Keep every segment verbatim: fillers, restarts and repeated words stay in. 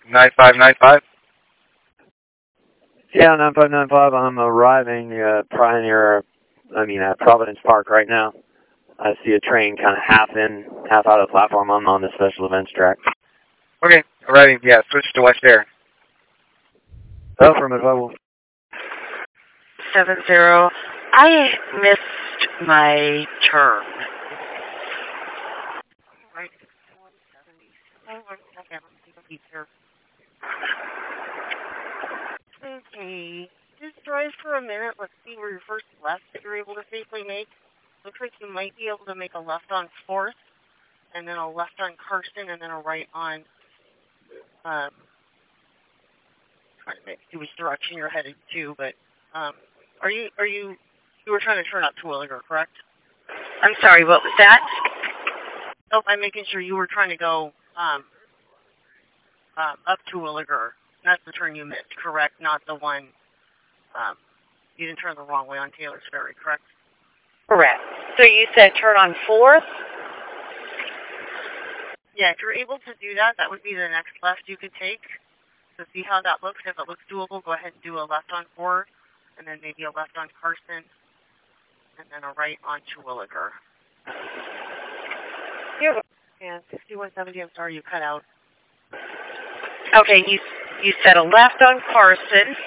nine five nine five? Yeah, nine five nine five. I'm arriving at Pioneer, I mean at Providence Park right now. I see a train kind of half in, half out of the platform. I'm on the special events track. Okay, arriving, yeah, switch to West Air. Affirmative, I will. seven zero. I missed my turn. Right. Okay. Just drive for a minute. Let's see where your first left that you're able to safely make. Looks like you might be able to make a left on fourth, and then a left on Carson, and then a right on, um, trying to see which direction you're headed to, but, um, are you, are you, you were trying to turn up to Williger, correct? I'm sorry, what was that? Oh, I'm making sure you were trying to go, um, um, up to Williger. That's the turn you missed, correct? Not the one, um, you didn't turn the wrong way on Taylor's Ferry, correct? Correct. So you said turn on fourth? Yeah, if you're able to do that, that would be the next left you could take. So see how that looks. If it looks doable, go ahead and do a left on fourth, and then maybe a left on Carson, and then a right on Terwilliger. Yeah, and sixty-one seventy, I'm sorry you cut out. Okay, you, you said a left on Carson.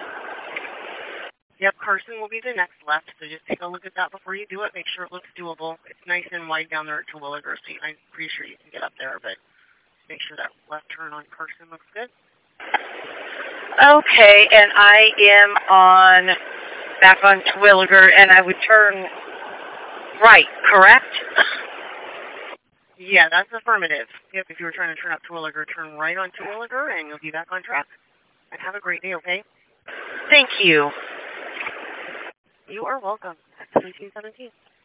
Yep, Carson will be the next left, so just take a look at that before you do it. Make sure it looks doable. It's nice and wide down there at Terwilliger, so I'm pretty sure you can get up there, but make sure that left turn on Carson looks good. Okay, and I am on, back on Terwilliger, and I would turn right, correct? Yeah, that's affirmative. Yep, if you were trying to turn up Terwilliger, turn right on Terwilliger, and you'll be back on track. And have a great day, okay? Thank you. You are welcome. seventeen seventeen.